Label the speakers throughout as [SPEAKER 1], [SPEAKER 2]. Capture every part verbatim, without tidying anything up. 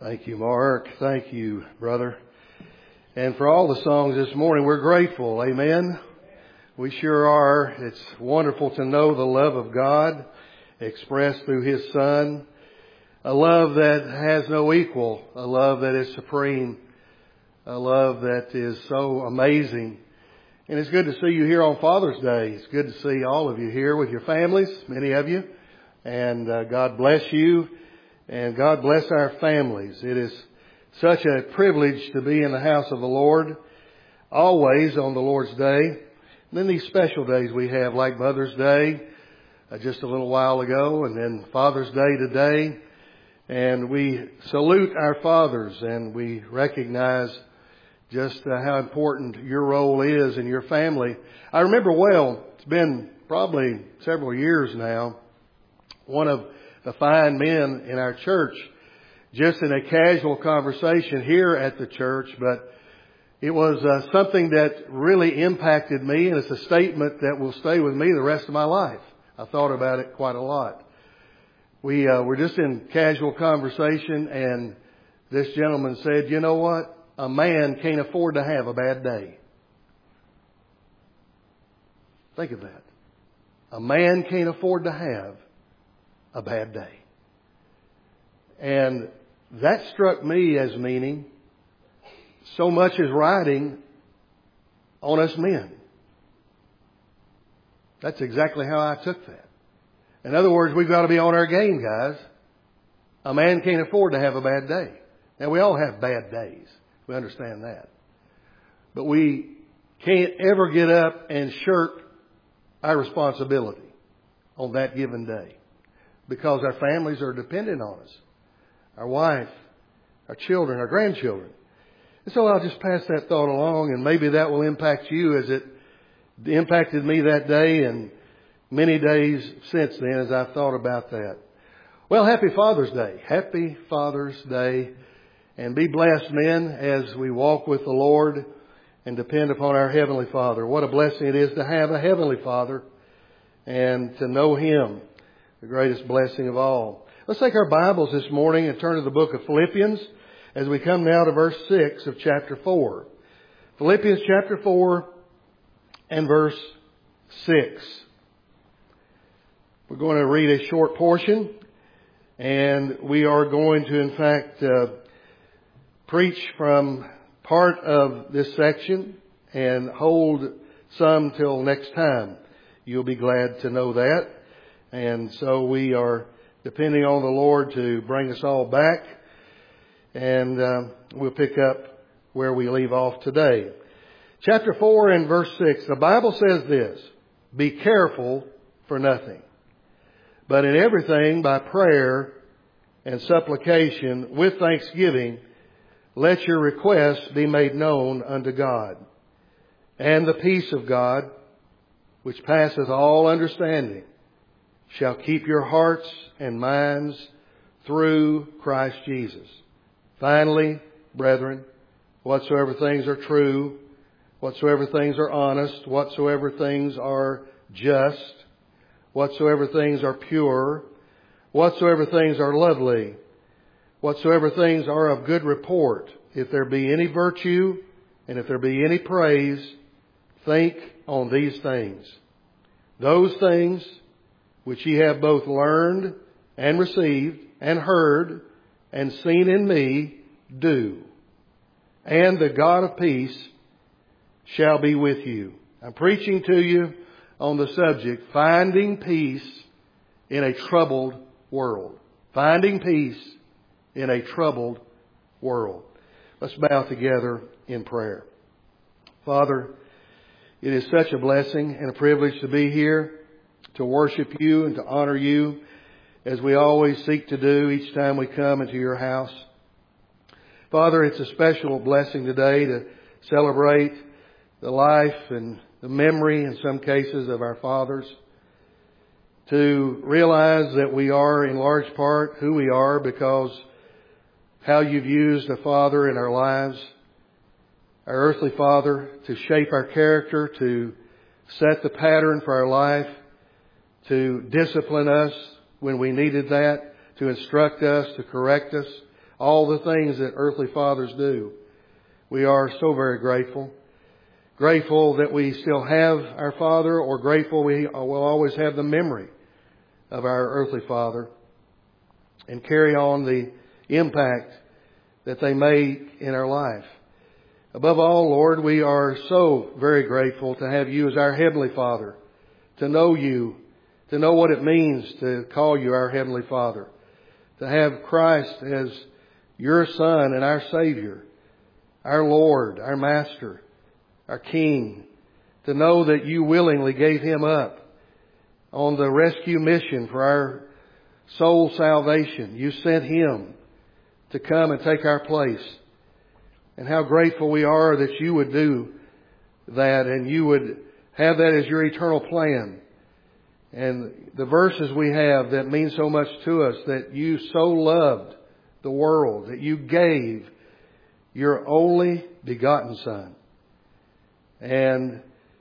[SPEAKER 1] Thank you, Mark. Thank you, brother. And for all the songs this morning, we're grateful. Amen. We sure are. It's wonderful to know the love of God expressed through His Son. A love that has no equal. A love that is supreme. A love that is so amazing. And it's good to see you here on Father's Day. It's good to see all of you here with your families, many of you. And uh, God bless you. And God bless our families. It is such a privilege to be in the house of the Lord, always on the Lord's Day. And then these special days we have, like Mother's Day, uh, just a little while ago, and then Father's Day today. And we salute our fathers, and we recognize just uh, how important your role is in your family. I remember well, it's been probably several years now, one of the fine men in our church, just in a casual conversation here at the church, but it was uh, something that really impacted me, and it's a statement that will stay with me the rest of my life. I thought about it quite a lot. We uh, were just in casual conversation, and this gentleman said, "You know what? A man can't afford to have a bad day." Think of that. A man can't afford to have a bad day. And that struck me as meaning so much as riding on us men. That's exactly how I took that. In other words, we've got to be on our game, guys. A man can't afford to have a bad day. Now, we all have bad days. We understand that. But we can't ever get up and shirk our responsibility on that given day, because our families are dependent on us. Our wife, our children, our grandchildren. And so I'll just pass that thought along, and maybe that will impact you as it impacted me that day and many days since then as I've thought about that. Well, happy Father's Day. Happy Father's Day. And be blessed, men, as we walk with the Lord and depend upon our Heavenly Father. What a blessing it is to have a Heavenly Father and to know Him. The greatest blessing of all. Let's take our Bibles this morning and turn to the book of Philippians as we come now to verse six of chapter four. Philippians chapter four and verse six. We're going to read a short portion, and we are going to, in fact, uh, preach from part of this section and hold some till next time. You'll be glad to know that. And so we are depending on the Lord to bring us all back. And uh, we'll pick up where we leave off today. Chapter four and verse six. The Bible says this: "Be careful for nothing, but in everything by prayer and supplication with thanksgiving, let your requests be made known unto God. And the peace of God, which passeth all understanding, shall keep your hearts and minds through Christ Jesus. Finally, brethren, whatsoever things are true, whatsoever things are honest, whatsoever things are just, whatsoever things are pure, whatsoever things are lovely, whatsoever things are of good report, if there be any virtue and if there be any praise, think on these things. Those things which ye have both learned and received and heard and seen in me, do. And the God of peace shall be with you." I'm preaching to you on the subject, finding peace in a troubled world. Finding peace in a troubled world. Let's bow together in prayer. Father, it is such a blessing and a privilege to be here, to worship you and to honor you as we always seek to do each time we come into your house. Father, it's a special blessing today to celebrate the life and the memory, in some cases, of our fathers. To realize that we are, in large part, who we are because how you've used a father in our lives, our earthly father, to shape our character, to set the pattern for our life, to discipline us when we needed that, to instruct us, to correct us, all the things that earthly fathers do. We are so very grateful. Grateful that we still have our Father, or grateful we will always have the memory of our earthly Father and carry on the impact that they make in our life. Above all, Lord, we are so very grateful to have You as our Heavenly Father, to know You, to know what it means to call You our Heavenly Father, to have Christ as Your Son and our Savior, our Lord, our Master, our King, to know that You willingly gave Him up on the rescue mission for our soul salvation. You sent Him to come and take our place. And how grateful we are that You would do that and You would have that as Your eternal plan. And the verses we have that mean so much to us, that You so loved the world, that You gave Your only begotten Son. And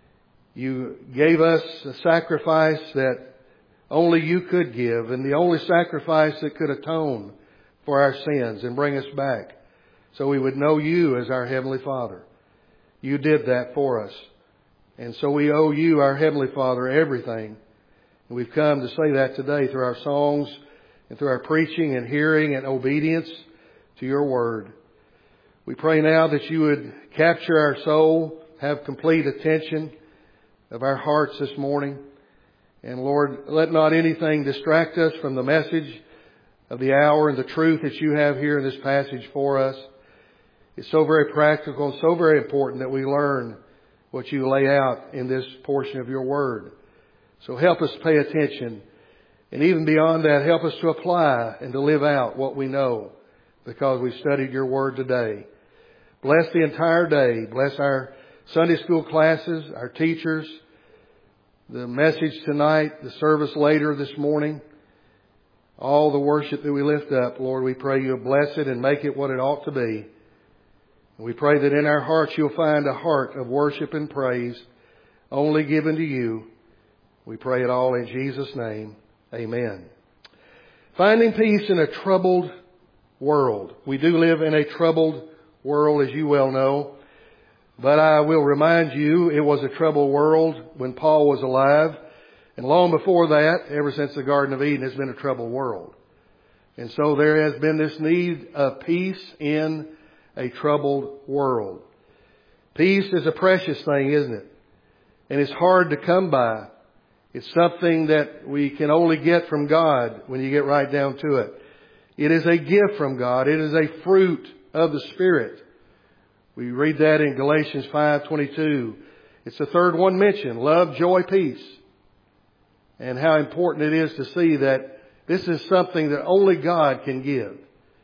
[SPEAKER 1] You gave us a sacrifice that only You could give, and the only sacrifice that could atone for our sins and bring us back, so we would know You as our Heavenly Father. You did that for us. And so we owe You, our Heavenly Father, everything. And we've come to say that today through our songs and through our preaching and hearing and obedience to Your Word. We pray now that You would capture our soul, have complete attention of our hearts this morning. And Lord, let not anything distract us from the message of the hour and the truth that You have here in this passage for us. It's so very practical and so very important that we learn what You lay out in this portion of Your Word. So help us pay attention. And even beyond that, help us to apply and to live out what we know, because we've studied Your Word today. Bless the entire day. Bless our Sunday school classes, our teachers, the message tonight, the service later this morning, all the worship that we lift up. Lord, we pray You'll bless it and make it what it ought to be. We pray that in our hearts You'll find a heart of worship and praise only given to You. We pray it all in Jesus' name. Amen. Finding peace in a troubled world. We do live in a troubled world, as you well know. But I will remind you, it was a troubled world when Paul was alive. And long before that, ever since the Garden of Eden, it's been a troubled world. And so there has been this need of peace in a troubled world. Peace is a precious thing, isn't it? And it's hard to come by. It's something that we can only get from God when you get right down to it. It is a gift from God. It is a fruit of the Spirit. We read that in Galatians five twenty-two. It's the third one mentioned. Love, joy, peace. And how important it is to see that this is something that only God can give.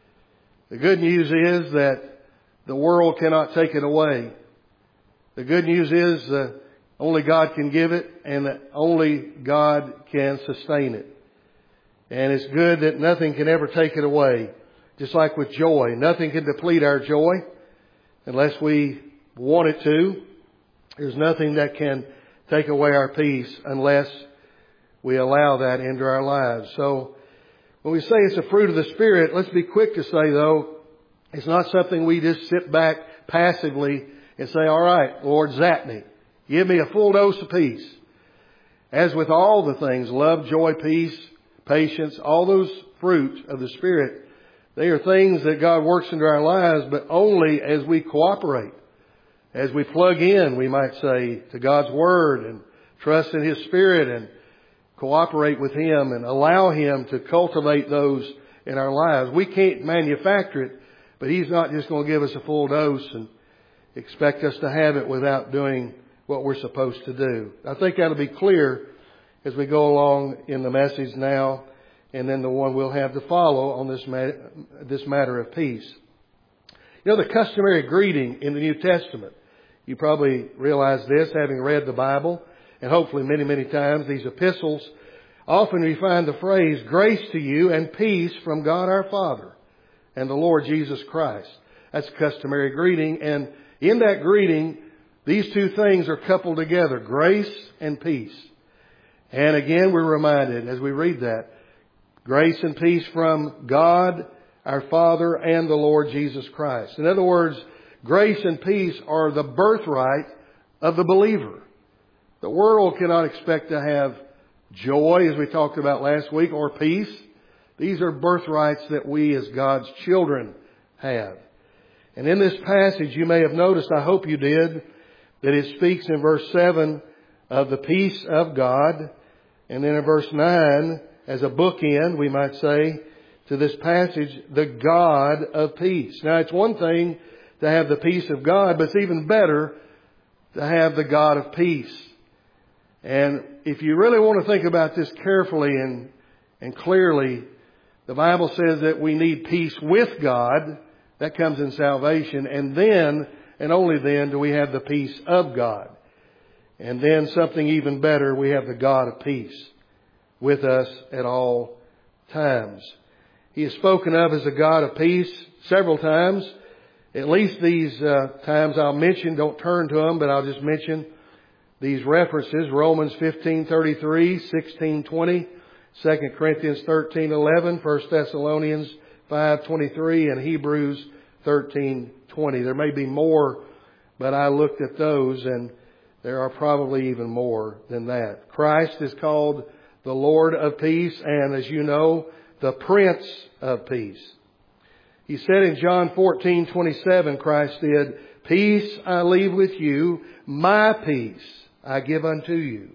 [SPEAKER 1] The good news is that the world cannot take it away. The good news is that only God can give it, and that only God can sustain it. And it's good that nothing can ever take it away. Just like with joy, nothing can deplete our joy unless we want it to. There's nothing that can take away our peace unless we allow that into our lives. So when we say it's a fruit of the Spirit, let's be quick to say, though, it's not something we just sit back passively and say, all right, Lord, zap me. Give me a full dose of peace. As with all the things, love, joy, peace, patience, all those fruits of the Spirit, they are things that God works into our lives, but only as we cooperate. As we plug in, we might say, to God's Word and trust in His Spirit and cooperate with Him and allow Him to cultivate those in our lives. We can't manufacture it, but He's not just going to give us a full dose and expect us to have it without doing what we're supposed to do. I think that'll be clear as we go along in the message now, and then the one we'll have to follow on this matter, this matter of peace. You know, the customary greeting in the New Testament, you probably realize this, having read the Bible, and hopefully many, many times these epistles, often we find the phrase, grace to you and peace from God our Father and the Lord Jesus Christ. That's a customary greeting, and in that greeting, these two things are coupled together, grace and peace. And again, we're reminded as we read that, grace and peace from God, our Father and the Lord Jesus Christ. In other words, grace and peace are the birthright of the believer. The world cannot expect to have joy, as we talked about last week, or peace. These are birthrights that we as God's children have. And in this passage, you may have noticed, I hope you did, that it speaks in verse seven of the peace of God. And then in verse nine, as a bookend, we might say, to this passage, the God of peace. Now, it's one thing to have the peace of God, but it's even better to have the God of peace. And if you really want to think about this carefully and, and clearly, the Bible says that we need peace with God. That comes in salvation. And then, and only then, do we have the peace of God. And then something even better, we have the God of peace with us at all times. He is spoken of as a God of peace several times. At least these uh, times I'll mention, don't turn to them, but I'll just mention these references. Romans fifteen thirty-three, sixteen twenty, Second Corinthians thirteen eleven, First Thessalonians five twenty-three, and Hebrews thirteen twenty. There may be more, but I looked at those and there are probably even more than that. Christ is called the Lord of peace, and as you know, the Prince of peace. He said in John fourteen twenty-seven, Christ did, "Peace I leave with you, my peace I give unto you.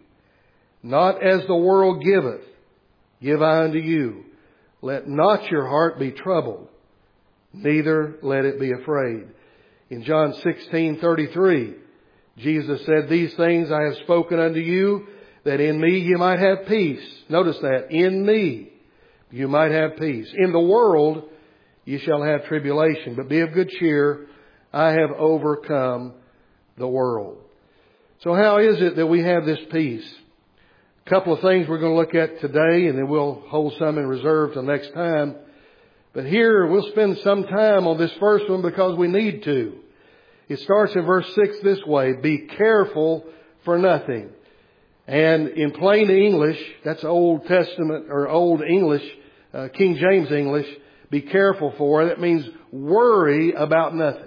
[SPEAKER 1] Not as the world giveth, give I unto you. Let not your heart be troubled, neither let it be afraid." In John sixteen thirty-three, Jesus said, "These things I have spoken unto you, that in me you might have peace." Notice that, in me you might have peace. In the world you shall have tribulation, but be of good cheer. I have overcome the world. So how is it that we have this peace? A couple of things we're going to look at today, and then we'll hold some in reserve till next time. But here we'll spend some time on this first one because we need to. It starts in verse six this way: "Be careful for nothing." And in plain English, that's Old Testament or Old English, uh, King James English, be careful for. That means worry about nothing.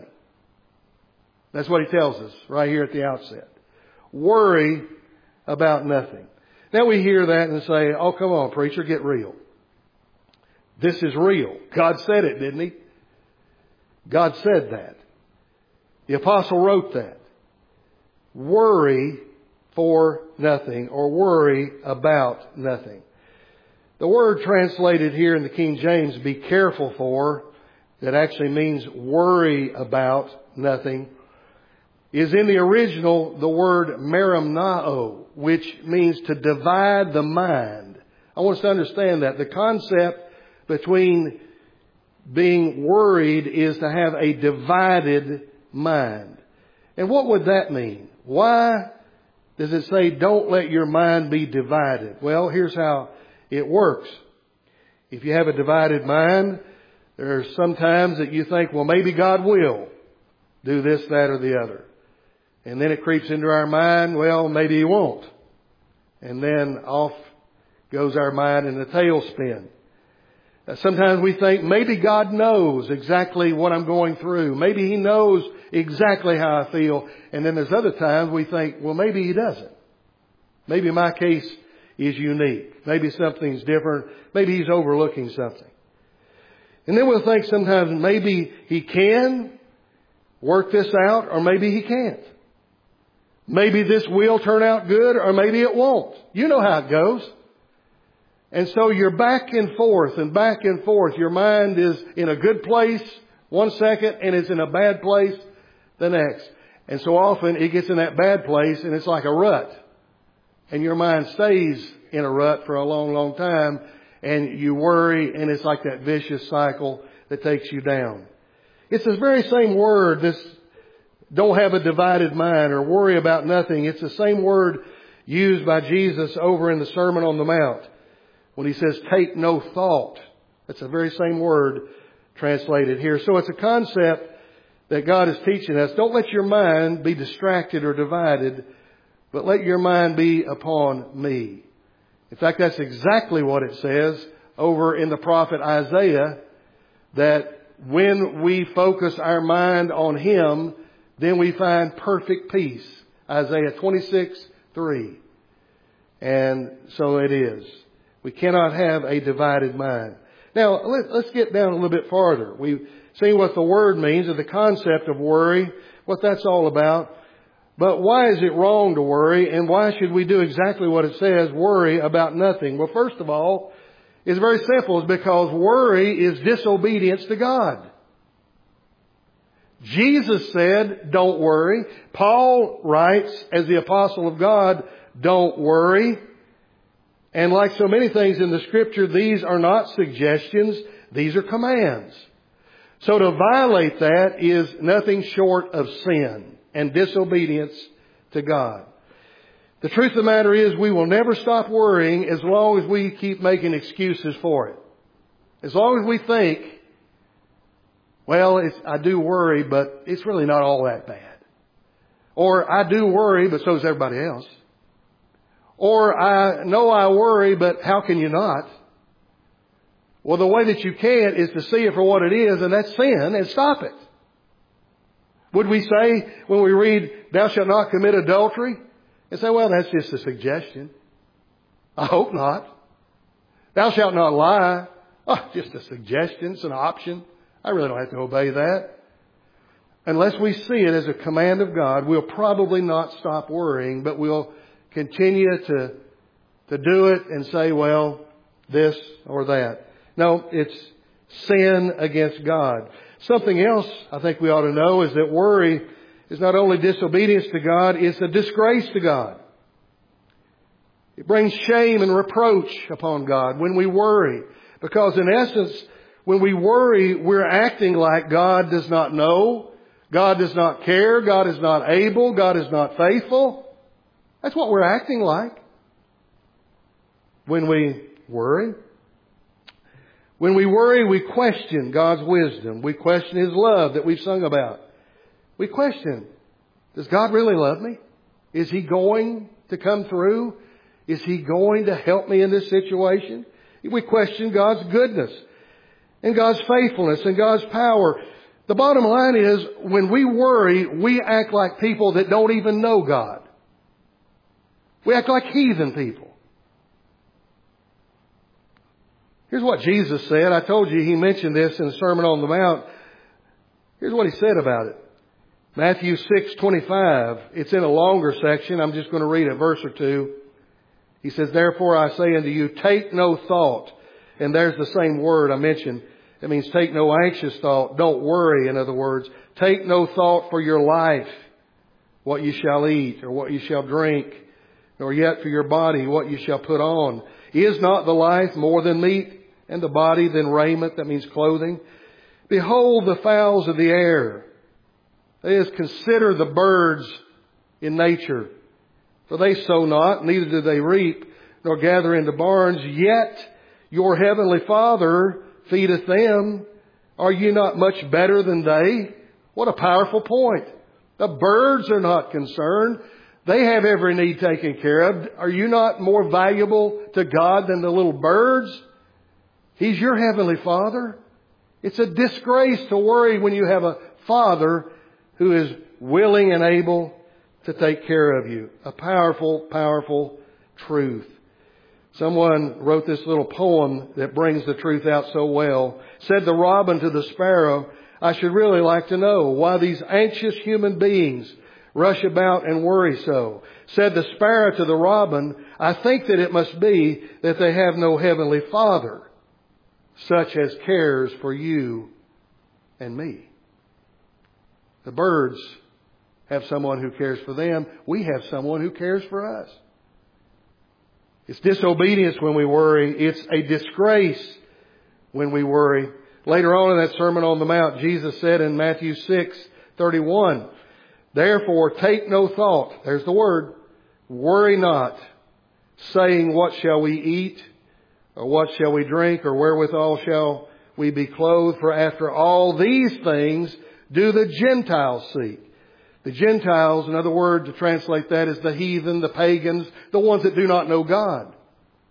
[SPEAKER 1] That's what he tells us right here at the outset. Worry about nothing. Now we hear that and say, "Oh, come on, preacher, get real." This is real. God said it, didn't He? God said that. The apostle wrote that. Worry for nothing, or worry about nothing. The word translated here in the King James, "be careful for," that actually means worry about nothing, is in the original the word merimnao, which means to divide the mind. I want us to understand that. The concept between being worried is to have a divided mind. And what would that mean? Why does it say don't let your mind be divided? Well, here's how it works. If you have a divided mind, there are some times that you think, well, maybe God will do this, that, or the other. And then it creeps into our mind, well, maybe He won't. And then off goes our mind in a tailspin. Sometimes we think maybe God knows exactly what I'm going through. Maybe He knows exactly how I feel. And then there's other times we think, well, maybe He doesn't. Maybe my case is unique. Maybe something's different. Maybe He's overlooking something. And then we'll think sometimes maybe He can work this out, or maybe He can't. Maybe this will turn out good, or maybe it won't. You know how it goes. And so you're back and forth and back and forth. Your mind is in a good place one second and it's in a bad place the next. And so often it gets in that bad place and it's like a rut. And your mind stays in a rut for a long, long time. And you worry, and it's like that vicious cycle that takes you down. It's the very same word, this don't have a divided mind or worry about nothing. It's the same word used by Jesus over in the Sermon on the Mount, when He says, take no thought. That's the very same word translated here. So it's a concept that God is teaching us. Don't let your mind be distracted or divided, but let your mind be upon me. In fact, that's exactly what it says over in the prophet Isaiah. that when we focus our mind on Him, then we find perfect peace. Isaiah twenty-six three. And so it is. We cannot have a divided mind. Now, let's get down a little bit farther. We've seen what the word means, or the concept of worry, what that's all about. But why is it wrong to worry, and why should we do exactly what it says, worry about nothing? Well, first of all, it's very simple. It's because worry is disobedience to God. Jesus said, don't worry. Paul writes, as the apostle of God, don't worry. And like so many things in the Scripture, these are not suggestions, these are commands. So to violate that is nothing short of sin and disobedience to God. The truth of the matter is we will never stop worrying as long as we keep making excuses for it. As long as we think, well, it's, I do worry, but it's really not all that bad. Or I do worry, but so does everybody else. Or I know I worry, but how can you not? Well, the way that you can is to see it for what it is, and that's sin, and stop it. Would we say when we read, thou shalt not commit adultery, and say, well, that's just a suggestion? I hope not. Thou shalt not lie. Oh, just a suggestion. It's an option. I really don't have to obey that. Unless we see it as a command of God, we'll probably not stop worrying, but we'll continue to, to do it and say, well, this or that. No, it's sin against God. Something else I think we ought to know is that worry is not only disobedience to God, it's a disgrace to God. It brings shame and reproach upon God when we worry. Because in essence, when we worry, we're acting like God does not know, God does not care, God is not able, God is not faithful. That's what we're acting like when we worry. When we worry, we question God's wisdom. We question His love that we've sung about. We question, does God really love me? Is He going to come through? Is He going to help me in this situation? We question God's goodness and God's faithfulness and God's power. The bottom line is, when we worry, we act like people that don't even know God. We act like heathen people. Here's what Jesus said. I told you He mentioned this in the Sermon on the Mount. Here's what He said about it. Matthew six twenty-five. It's in a longer section. I'm just going to read a verse or two. He says, therefore I say unto you, take no thought. And there's the same word I mentioned. It means take no anxious thought. Don't worry, in other words. Take no thought for your life, what you shall eat or what you shall drink, nor yet for your body what you shall put on. Is not the life more than meat, and the body than raiment? That means clothing. Behold the fowls of the air. That is, consider the birds in nature. For they sow not, neither do they reap, nor gather into barns, yet your heavenly Father feedeth them. Are you not much better than they? What a powerful point. The birds are not concerned. They have every need taken care of. Are you not more valuable to God than the little birds? He's your heavenly Father. It's a disgrace to worry when you have a Father who is willing and able to take care of you. A powerful, powerful truth. Someone wrote this little poem that brings the truth out so well. Said the robin to the sparrow, I should really like to know why these anxious human beings rush about and worry so. Said the sparrow to the robin, I think that it must be that they have no heavenly Father, such as cares for you and me. The birds have someone who cares for them. We have someone who cares for us. It's disobedience when we worry. It's a disgrace when we worry. Later on in that Sermon on the Mount, Jesus said in Matthew six thirty-one, therefore take no thought, there's the word, worry not, saying what shall we eat, or what shall we drink, or wherewithal shall we be clothed? For after all these things do the Gentiles seek. The Gentiles, another word to translate that, is the heathen, the pagans, the ones that do not know God.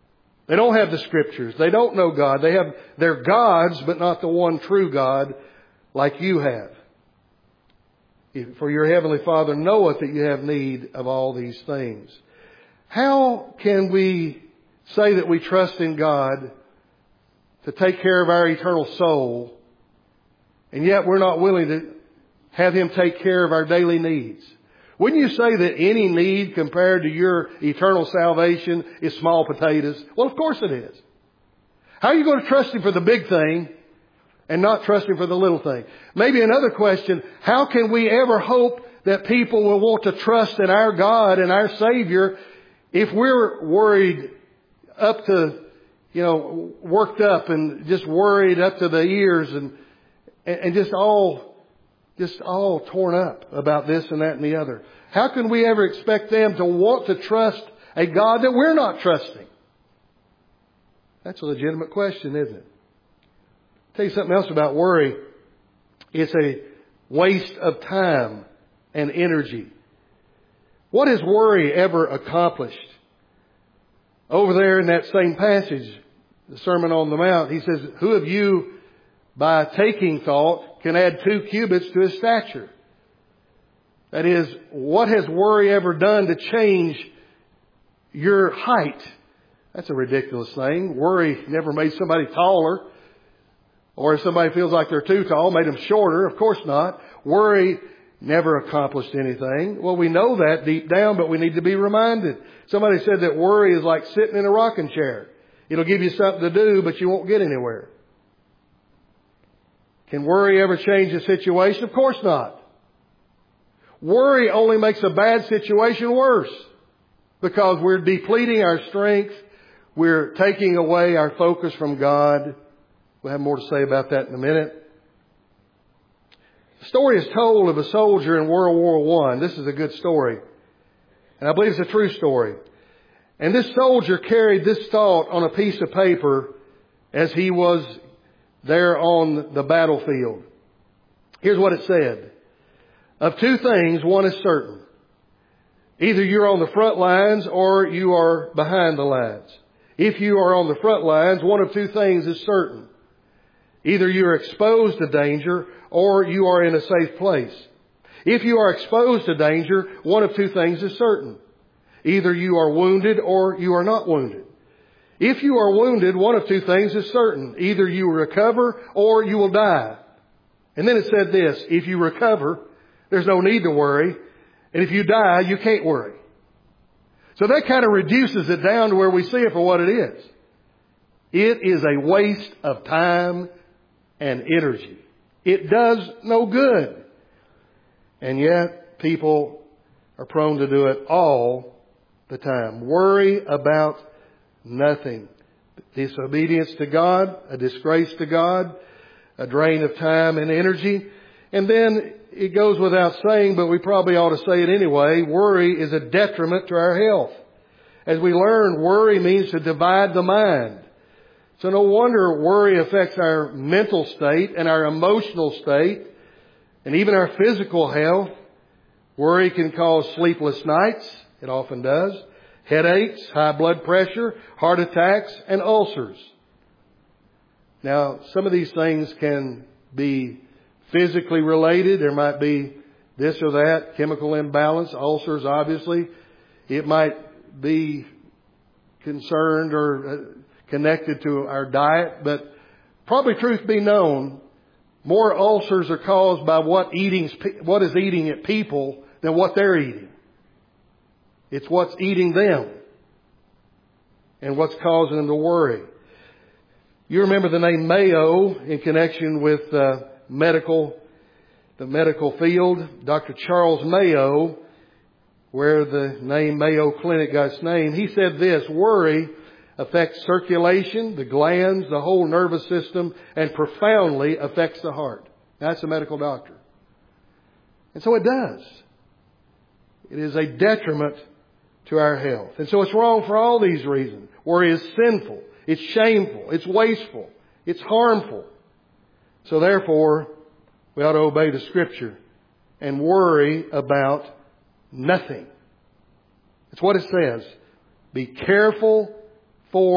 [SPEAKER 1] They don't have the Scriptures. They don't know God. They have their gods, but not the one true God like you have. For your heavenly Father knoweth that you have need of all these things. How can we say that we trust in God to take care of our eternal soul, and yet we're not willing to have Him take care of our daily needs? Wouldn't you say that any need compared to your eternal salvation is small potatoes? Well, of course it is. How are you going to trust Him for the big thing and not trust Him for the little thing? Maybe another question, how can we ever hope that people will want to trust in our God and our Savior if we're worried up to, you know, worked up and just worried up to the ears and, and just all Just all torn up about this and that and the other? How can we ever expect them to want to trust a God that we're not trusting? That's a legitimate question, isn't it? I'll tell you something else about worry. It's a waste of time and energy. What has worry ever accomplished? Over there in that same passage, the Sermon on the Mount, He says, who of you by taking thought can add two cubits to his stature? That is, what has worry ever done to change your height? That's a ridiculous thing. Worry never made somebody taller. Or if somebody feels like they're too tall, made them shorter. Of course not. Worry never accomplished anything. Well, we know that deep down, but we need to be reminded. Somebody said that worry is like sitting in a rocking chair. It'll give you something to do, but you won't get anywhere. Can worry ever change a situation? Of course not. Worry only makes a bad situation worse because we're depleting our strength. We're taking away our focus from God. We'll have more to say about that in a minute. The story is told of a soldier in World War One. This is a good story. And I believe it's a true story. And this soldier carried this thought on a piece of paper as he was there on the battlefield. Here's what it said. Of two things, one is certain. Either you're on the front lines or you are behind the lines. If you are on the front lines, one of two things is certain. Either you're exposed to danger or you are in a safe place. If you are exposed to danger, one of two things is certain. Either you are wounded or you are not wounded. If you are wounded, one of two things is certain. Either you will recover or you will die. And then it said this, if you recover, there's no need to worry. And if you die, you can't worry. So that kind of reduces it down to where we see it for what it is. It is a waste of time and energy. It does no good. And yet people are prone to do it all the time. Worry about nothing. Disobedience to God, a disgrace to God, a drain of time and energy. And then it goes without saying, but we probably ought to say it anyway, worry is a detriment to our health. As we learn, worry means to divide the mind. So no wonder worry affects our mental state and our emotional state and even our physical health. Worry can cause sleepless nights. It often does. Headaches, high blood pressure, heart attacks, and ulcers. Now, some of these things can be physically related. There might be this or that, chemical imbalance, ulcers obviously. It might be concerned or connected to our diet, but probably truth be known, more ulcers are caused by what eating, what is eating at people than what they're eating. It's what's eating them and what's causing them to worry. You remember the name Mayo in connection with uh, medical, the medical field. Doctor Charles Mayo, where the name Mayo Clinic got its name, he said this, worry affects circulation, the glands, the whole nervous system, and profoundly affects the heart. That's a medical doctor. And so it does. It is a detriment to our health. And so it's wrong for all these reasons. Worry is sinful. It's shameful. It's wasteful. It's harmful. So therefore, we ought to obey the Scripture and worry about nothing. It's what it says. Be careful for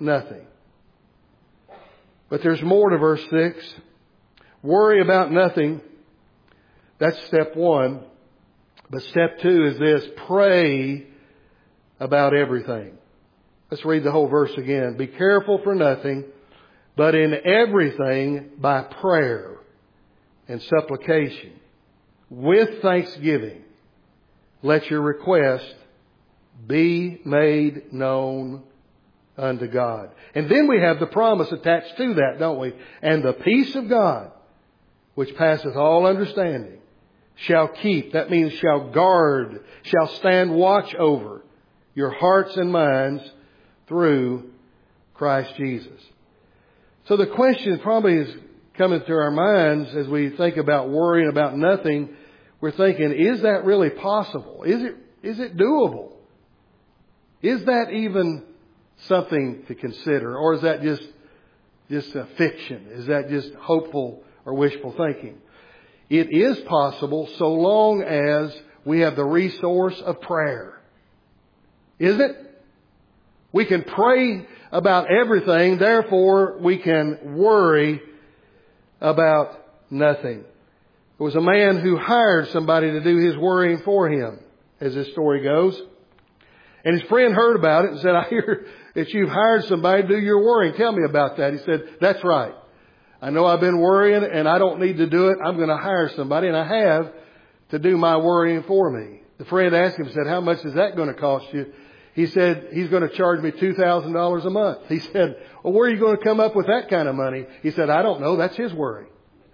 [SPEAKER 1] nothing. But there's more to verse six. Worry about nothing. That's step one. But step two is this. Pray about everything. Let's read the whole verse again. Be careful for nothing, but in everything by prayer and supplication, with thanksgiving, let your request be made known unto God. And then we have the promise attached to that, don't we? And the peace of God, which passeth all understanding, shall keep, that means shall guard, shall stand watch over your hearts and minds through Christ Jesus. So the question probably is coming to our minds as we think about worrying about nothing. We're thinking, is that really possible? Is it, is it doable? Is that even something to consider? Or is that just, just a fiction? Is that just hopeful or wishful thinking? It is possible so long as we have the resource of prayer. Is it? We can pray about everything, therefore we can worry about nothing. There was a man who hired somebody to do his worrying for him, as this story goes. And his friend heard about it and said, I hear that you've hired somebody to do your worrying. Tell me about that. He said, that's right. I know I've been worrying and I don't need to do it. I'm going to hire somebody, and I have, to do my worrying for me. The friend asked him, said, how much is that going to cost you? He said, he's going to charge me two thousand dollars a month. He said, well, where are you going to come up with that kind of money? He said, I don't know. That's his worry.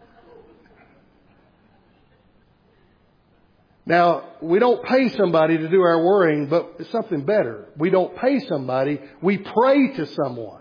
[SPEAKER 1] Now, we don't pay somebody to do our worrying, but it's something better. We don't pay somebody. We pray to someone.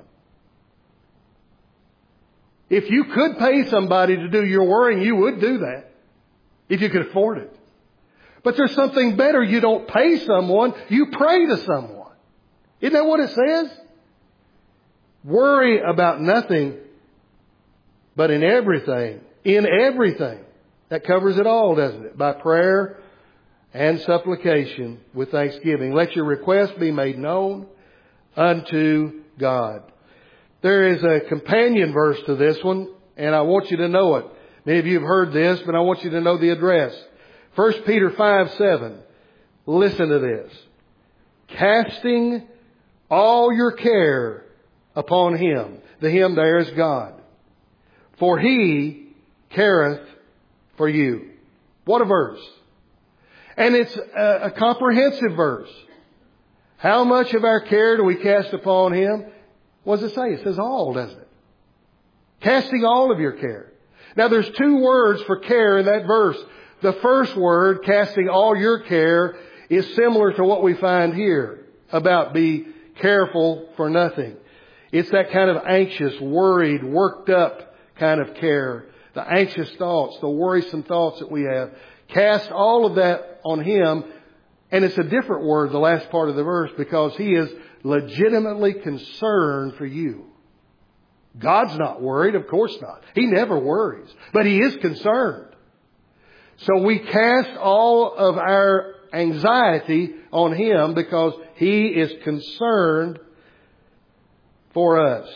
[SPEAKER 1] If you could pay somebody to do your worrying, you would do that. If you could afford it. But there's something better. You don't pay someone. You pray to someone. Isn't that what it says? Worry about nothing, but in everything. In everything. That covers it all, doesn't it? By prayer and supplication with thanksgiving. Let your request be made known unto God. There is a companion verse to this one, and I want you to know it. Many of you have heard this, but I want you to know the address. First Peter five seven. Listen to this. Casting all your care upon Him. The Him there is God. For He careth for you. What a verse. And it's a, a comprehensive verse. How much of our care do we cast upon Him? What does it say? It says all, doesn't it? Casting all of your care. Now there's two words for care in that verse. The first word, casting all your care, is similar to what we find here about be careful for nothing. It's that kind of anxious, worried, worked up kind of care. The anxious thoughts, the worrisome thoughts that we have. Cast all of that on Him. And it's a different word, the last part of the verse, because He is legitimately concerned for you. God's not worried, of course not. He never worries, but He is concerned. So we cast all of our anxiety on Him because He is concerned for us.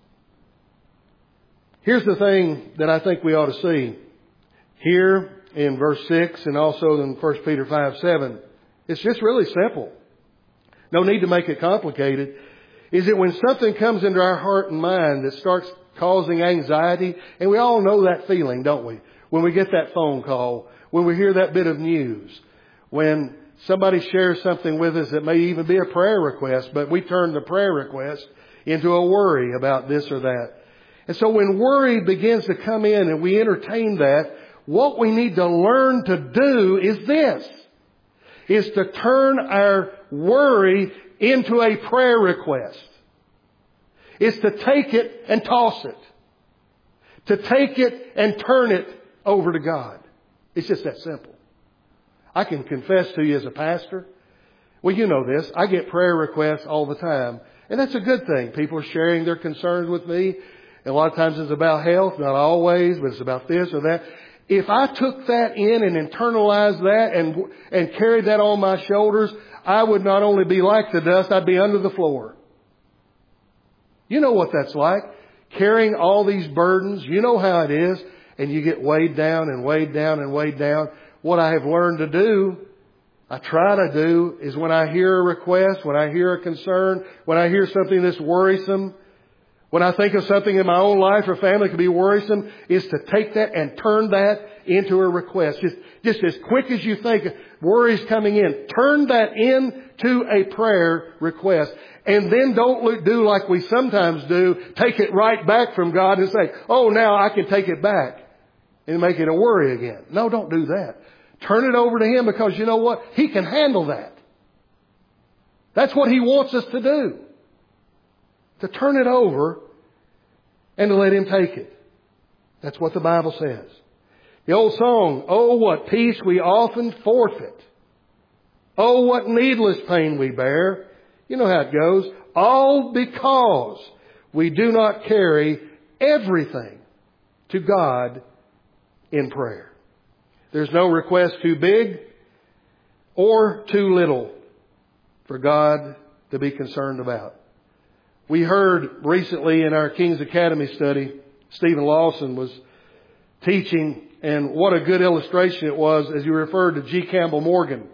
[SPEAKER 1] Here's the thing that I think we ought to see here in verse six and also in First Peter five seven. It's just really simple. No need to make it complicated. Is that when something comes into our heart and mind that starts causing anxiety, and we all know that feeling, don't we? When we get that phone call, when we hear that bit of news, when somebody shares something with us that may even be a prayer request, but we turn the prayer request into a worry about this or that. And so when worry begins to come in and we entertain that, what we need to learn to do is this. Is to turn our worry into a prayer request. It's to take it and toss it. To take it and turn it over to God. It's just that simple. I can confess to you as a pastor. Well, you know this. I get prayer requests all the time. And that's a good thing. People are sharing their concerns with me. And a lot of times it's about health. Not always, but it's about this or that. If I took that in and internalized that and and carried that on my shoulders, I would not only be like the dust, I'd be under the floor. You know what that's like. Carrying all these burdens. You know how it is. And you get weighed down and weighed down and weighed down. What I have learned to do, I try to do, is when I hear a request, when I hear a concern, when I hear something that's worrisome, when I think of something in my own life or family could be worrisome, is to take that and turn that into a request. Just, just as quick as you think worries coming in, turn that into a prayer request. And then don't do like we sometimes do, take it right back from God and say, oh, now I can take it back and make it a worry again. No, don't do that. Turn it over to Him, because you know what? He can handle that. That's what He wants us to do. To turn it over and to let Him take it. That's what the Bible says. The old song, oh, what peace we often forfeit. Oh, what needless pain we bear. You know how it goes. All because we do not carry everything to God in prayer. There's no request too big or too little for God to be concerned about. We heard recently in our King's Academy study, Stephen Lawson was teaching, and what a good illustration it was as he referred to G. Campbell Morgan.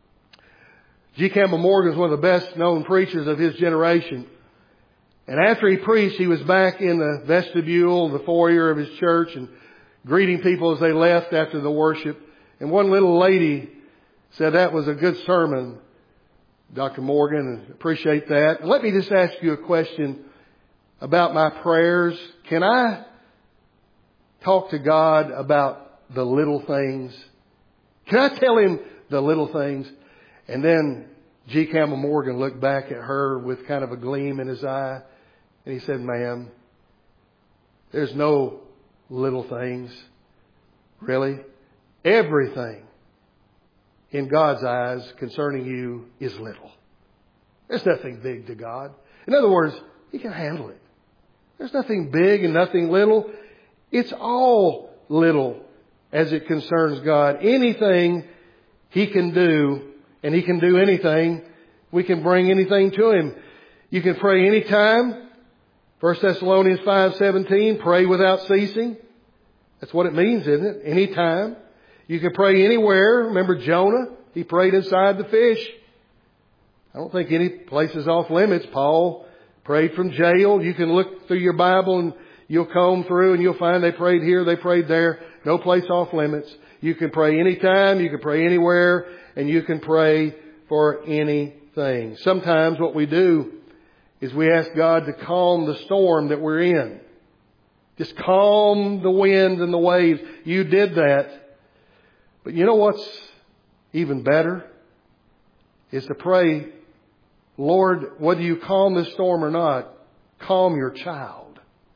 [SPEAKER 1] G. Campbell Morgan is one of the best known preachers of his generation. And after he preached, he was back in the vestibule, the foyer of his church, and greeting people as they left after the worship. And one little lady said, that was a good sermon, Doctor Morgan, and appreciate that. And let me just ask you a question about my prayers. Can I talk to God about the little things? Can I tell Him the little things? And then G. Campbell Morgan looked back at her with kind of a gleam in his eye. And he said, ma'am, there's no little things. Really? Everything in God's eyes concerning you is little. There's nothing big to God. In other words, He can handle it. There's nothing big and nothing little. It's all little as it concerns God. Anything He can do, and He can do anything. We can bring anything to Him. You can pray anytime. First Thessalonians five seventeen, pray without ceasing. That's what it means, isn't it? Anytime. You can pray anywhere. Remember Jonah? He prayed inside the fish. I don't think any place is off limits. Paul prayed from jail. You can look through your Bible and you'll comb through and you'll find they prayed here, they prayed there. No place off limits. You can pray anytime. You can pray anywhere. And you can pray for anything. Sometimes what we do is we ask God to calm the storm that we're in. Just calm the wind and the waves. You did that. But you know what's even better? Is to pray, Lord, whether you calm this storm or not, calm your child.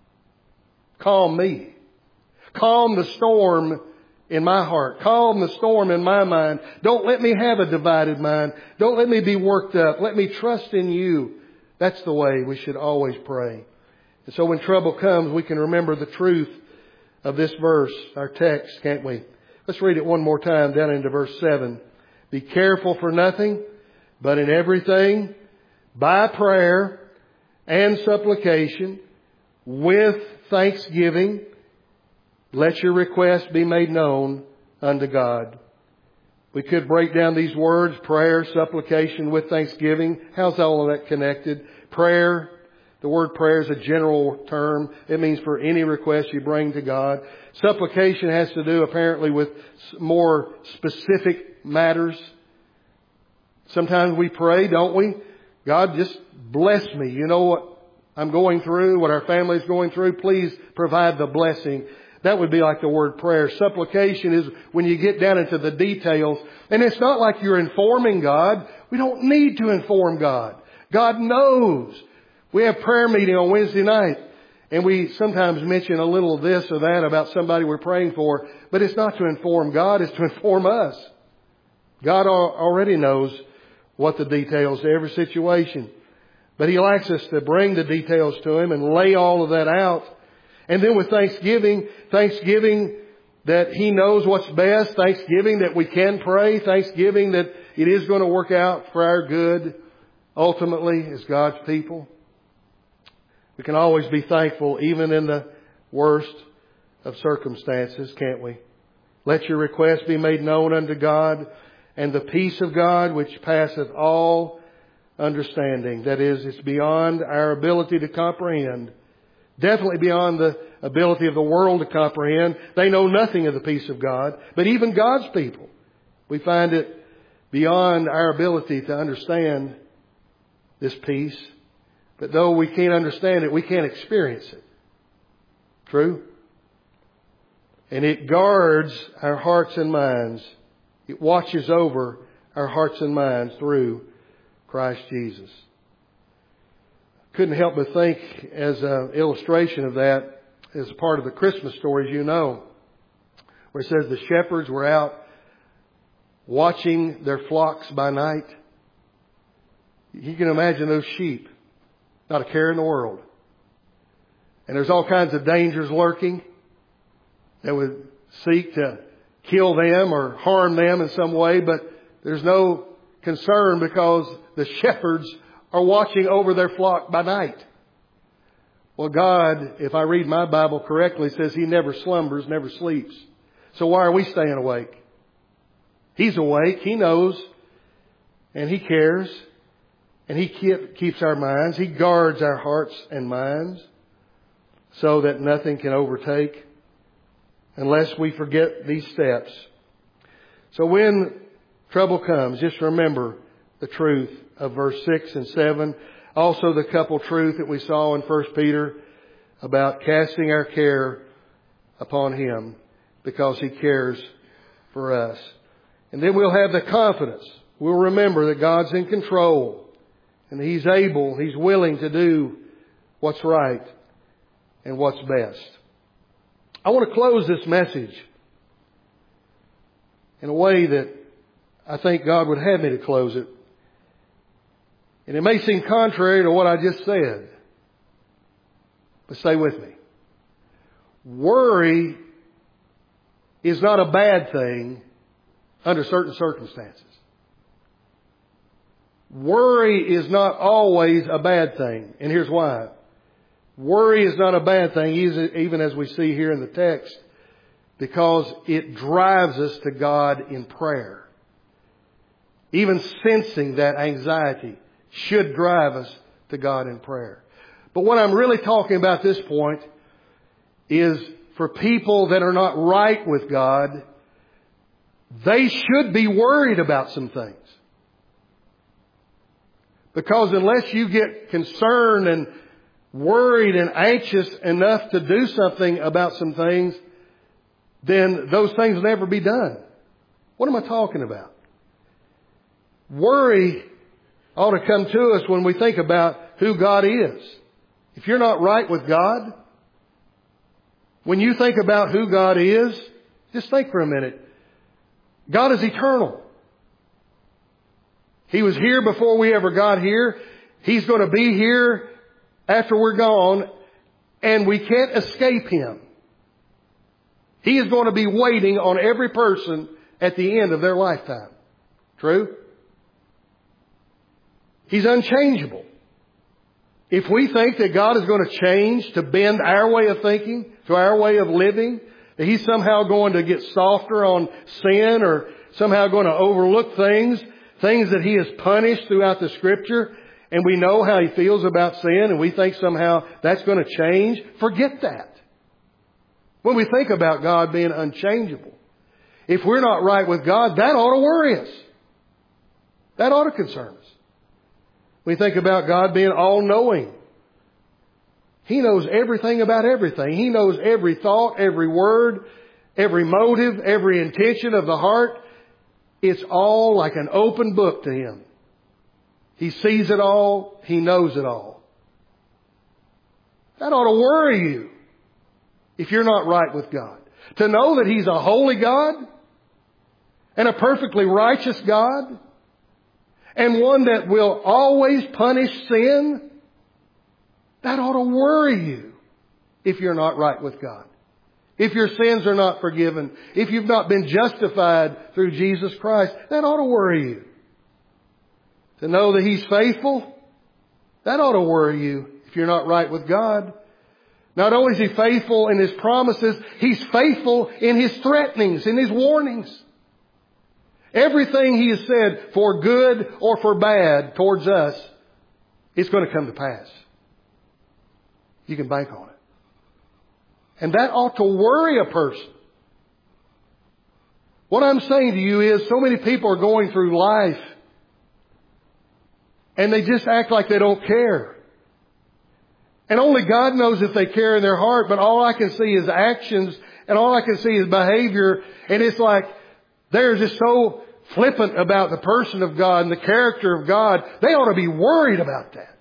[SPEAKER 1] Calm me. Calm the storm in my heart. Calm the storm in my mind. Don't let me have a divided mind. Don't let me be worked up. Let me trust in you. That's the way we should always pray. And so when trouble comes, we can remember the truth of this verse, our text, can't we? Let's read it one more time down into verse seven. Be careful for nothing, but in everything, by prayer and supplication, with thanksgiving, let your requests be made known unto God. We could break down these words, prayer, supplication, with thanksgiving. How's all of that connected? Prayer, the word prayer is a general term. It means for any request you bring to God. Supplication has to do apparently with more specific matters. Sometimes we pray, don't we? God, just bless me. You know what I'm going through, what our family's going through. Please provide the blessing. That would be like the word prayer. Supplication is when you get down into the details. And it's not like you're informing God. We don't need to inform God. God knows. We have prayer meeting on Wednesday night. And we sometimes mention a little of this or that about somebody we're praying for. But it's not to inform God. It's to inform us. God already knows what the details to every situation. But He likes us to bring the details to Him and lay all of that out. And then with thanksgiving, thanksgiving that He knows what's best, thanksgiving that we can pray, thanksgiving that it is going to work out for our good, ultimately, as God's people. We can always be thankful even in the worst of circumstances, can't we? Let your requests be made known unto God, and the peace of God which passeth all understanding. That is, it's beyond our ability to comprehend. Definitely beyond the ability of the world to comprehend. They know nothing of the peace of God. But even God's people, we find it beyond our ability to understand this peace. But though we can't understand it, we can't experience it. True? And it guards our hearts and minds. It watches over our hearts and minds through Christ Jesus. Couldn't help but think, as an illustration of that, as part of the Christmas stories you know, where it says the shepherds were out watching their flocks by night. You can imagine those sheep, not a care in the world. And there's all kinds of dangers lurking that would seek to kill them or harm them in some way, but there's no concern because the shepherds are watching over their flock by night. Well, God, if I read my Bible correctly, says He never slumbers, never sleeps. So why are we staying awake? He's awake. He knows. And He cares. And He keep, keeps our minds. He guards our hearts and minds so that nothing can overtake unless we forget these steps. So when trouble comes, just remember the truth of verse six and seven. Also the couple truth that we saw in First Peter about casting our care upon Him because He cares for us. And then we'll have the confidence. We'll remember that God's in control and He's able, He's willing to do what's right and what's best. I want to close this message in a way that I think God would have me to close it. And it may seem contrary to what I just said, but stay with me. Worry is not a bad thing under certain circumstances. Worry is not always a bad thing. And here's why. Worry is not a bad thing, even as we see here in the text, because it drives us to God in prayer. Even sensing that anxiety should drive us to God in prayer. But what I'm really talking about at this point is for people that are not right with God, they should be worried about some things. Because unless you get concerned and worried and anxious enough to do something about some things, then those things will never be done. What am I talking about? Worry ought to come to us when we think about who God is. If you're not right with God, when you think about who God is, just think for a minute. God is eternal. He was here before we ever got here. He's going to be here after we're gone, and we can't escape Him. He is going to be waiting on every person at the end of their lifetime. True? He's unchangeable. If we think that God is going to change to bend our way of thinking, to our way of living, that He's somehow going to get softer on sin or somehow going to overlook things, things that He has punished throughout the Scripture, and we know how He feels about sin, and we think somehow that's going to change, forget that. When we think about God being unchangeable, if we're not right with God, that ought to worry us. That ought to concern us. We think about God being all-knowing. He knows everything about everything. He knows every thought, every word, every motive, every intention of the heart. It's all like an open book to Him. He sees it all. He knows it all. That ought to worry you if you're not right with God. To know that He's a holy God and a perfectly righteous God and one that will always punish sin, that ought to worry you if you're not right with God. If your sins are not forgiven, if you've not been justified through Jesus Christ, that ought to worry you. To know that He's faithful, that ought to worry you if if you're not right with God. Not only is He faithful in His promises, He's faithful in His threatenings, in His warnings. Everything He has said, for good or for bad towards us, it's going to come to pass. You can bank on it. And that ought to worry a person. What I'm saying to you is, so many people are going through life and they just act like they don't care. And only God knows if they care in their heart, but all I can see is actions and all I can see is behavior. And it's like they're just so flippant about the person of God and the character of God. They ought to be worried about that.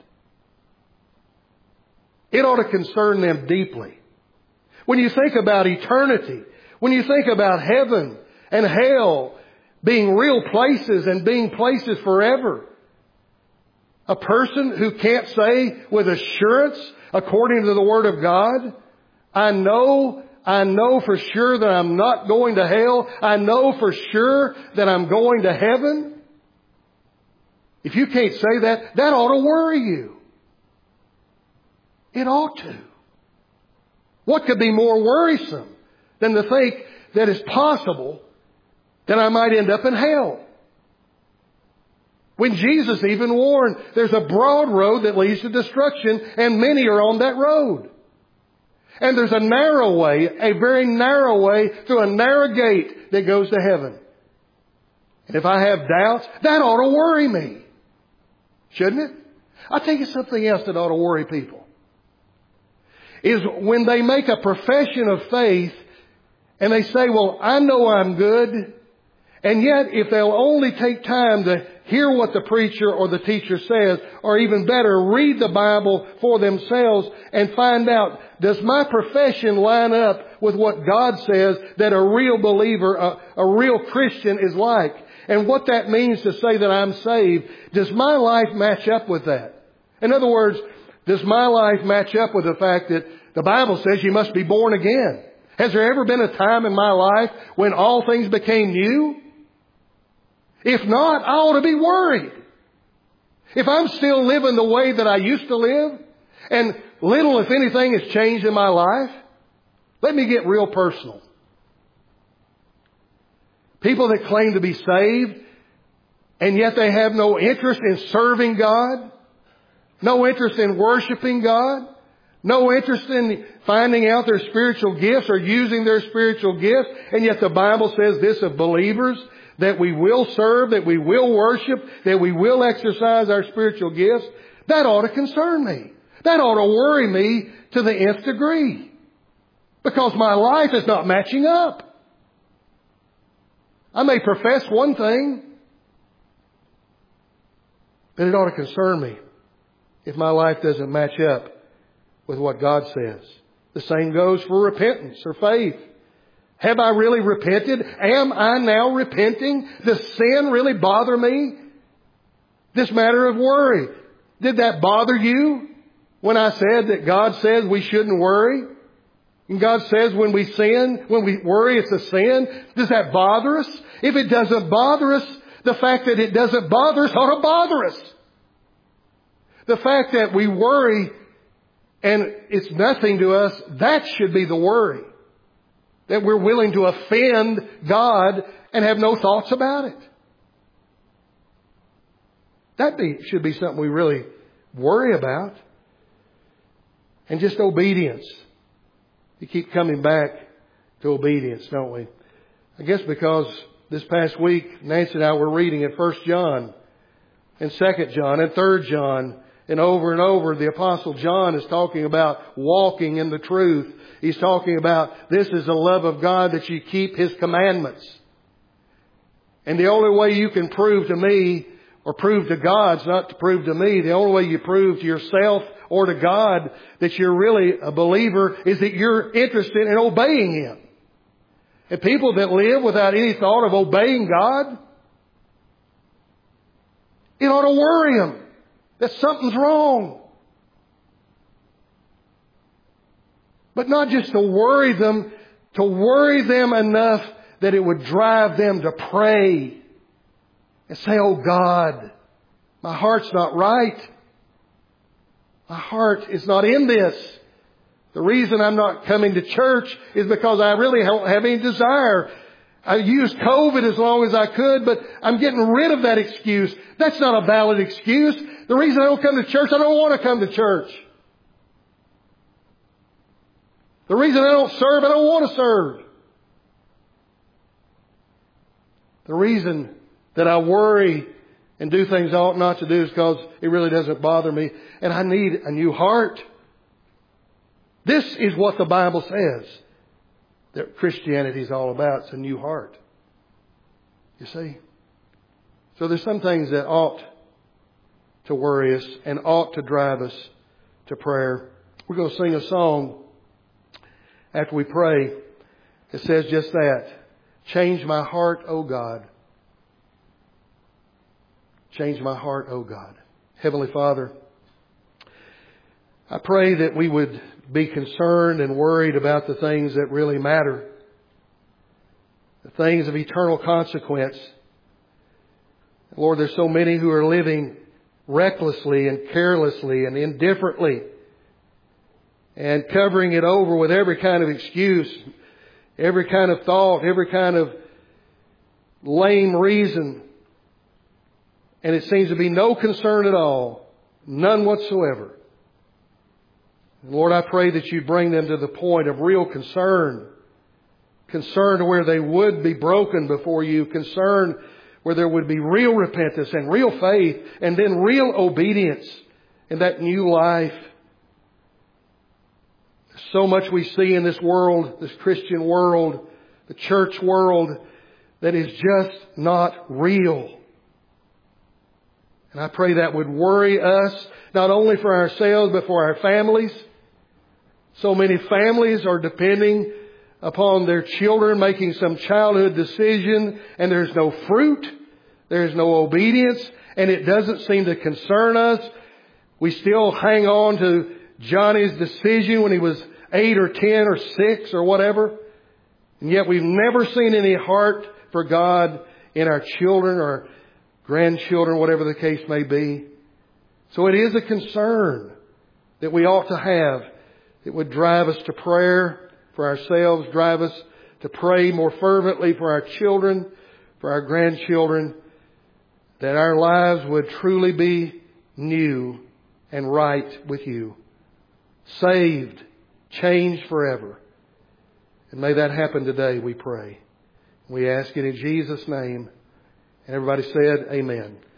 [SPEAKER 1] It ought to concern them deeply. When you think about eternity, when you think about heaven and hell being real places and being places forever, a person who can't say with assurance, according to the Word of God, I know, I know for sure that I'm not going to hell. I know for sure that I'm going to heaven. If you can't say that, that ought to worry you. It ought to. What could be more worrisome than to think that it's possible that I might end up in hell? When Jesus even warned, there's a broad road that leads to destruction, and many are on that road. And there's a narrow way, a very narrow way through a narrow gate that goes to heaven. And if I have doubts, that ought to worry me. Shouldn't it? I'll tell you something else that ought to worry people. Is when they make a profession of faith and they say, well, I know I'm good. And yet, if they'll only take time to hear what the preacher or the teacher says, or even better, read the Bible for themselves and find out, does my profession line up with what God says that a real believer, a, a real Christian is like? And what that means to say that I'm saved, does my life match up with that? In other words, does my life match up with the fact that the Bible says you must be born again? Has there ever been a time in my life when all things became new? If not, I ought to be worried. If I'm still living the way that I used to live, and little, if anything, has changed in my life, let me get real personal. People that claim to be saved, and yet they have no interest in serving God, no interest in worshiping God, no interest in finding out their spiritual gifts or using their spiritual gifts, and yet the Bible says this of believers, that we will serve, that we will worship, that we will exercise our spiritual gifts. That ought to concern me. That ought to worry me to the nth degree. Because my life is not matching up. I may profess one thing, but it ought to concern me if my life doesn't match up with what God says. The same goes for repentance or faith. Have I really repented? Am I now repenting? Does sin really bother me? This matter of worry. Did that bother you when I said that God says we shouldn't worry? And God says when we sin, when we worry, it's a sin. Does that bother us? If it doesn't bother us, the fact that it doesn't bother us ought to bother us. The fact that we worry and it's nothing to us, that should be the worry. That we're willing to offend God and have no thoughts about it. That be, should be something we really worry about. And just obedience. We keep coming back to obedience, don't we? I guess because this past week, Nancy and I were reading in First John and Second John and Third John. And over and over, the Apostle John is talking about walking in the truth. He's talking about this is the love of God, that you keep His commandments. And the only way you can prove to me or prove to God, it's not to prove to me, the only way you prove to yourself or to God that you're really a believer is that you're interested in obeying Him. And people that live without any thought of obeying God, it ought to worry them that something's wrong. But not just to worry them, to worry them enough that it would drive them to pray and say, oh God, my heart's not right. My heart is not in this. The reason I'm not coming to church is because I really don't have any desire. I used COVID as long as I could, but I'm getting rid of that excuse. That's not a valid excuse. The reason I don't come to church, I don't want to come to church. The reason I don't serve, I don't want to serve. The reason that I worry and do things I ought not to do is because it really doesn't bother me. And I need a new heart. This is what the Bible says that Christianity is all about. It's a new heart. You see? So there's some things that ought to worry us and ought to drive us to prayer. We're going to sing a song after we pray. It says just that. Change my heart, O God. Change my heart, O God. Heavenly Father, I pray that we would be concerned and worried about the things that really matter. The things of eternal consequence. Lord, there's so many who are living recklessly and carelessly and indifferently and covering it over with every kind of excuse, every kind of thought, every kind of lame reason. And it seems to be no concern at all. None whatsoever. Lord, I pray that you bring them to the point of real concern. Concern to where they would be broken before you. Concern where there would be real repentance and real faith and then real obedience in that new life. There's so much we see in this world, this Christian world, the church world, that is just not real. And I pray that would worry us, not only for ourselves, but for our families. So many families are depending upon their children making some childhood decision, and there's no fruit, there's no obedience, and it doesn't seem to concern us. We still hang on to Johnny's decision when he was eight or ten or six or whatever. And yet we've never seen any heart for God in our children or grandchildren, whatever the case may be. So it is a concern that we ought to have. It would drive us to prayer for ourselves, drive us to pray more fervently for our children, for our grandchildren, that our lives would truly be new and right with you. Saved, changed forever. And may that happen today, we pray. We ask it in Jesus' name. And everybody said, amen.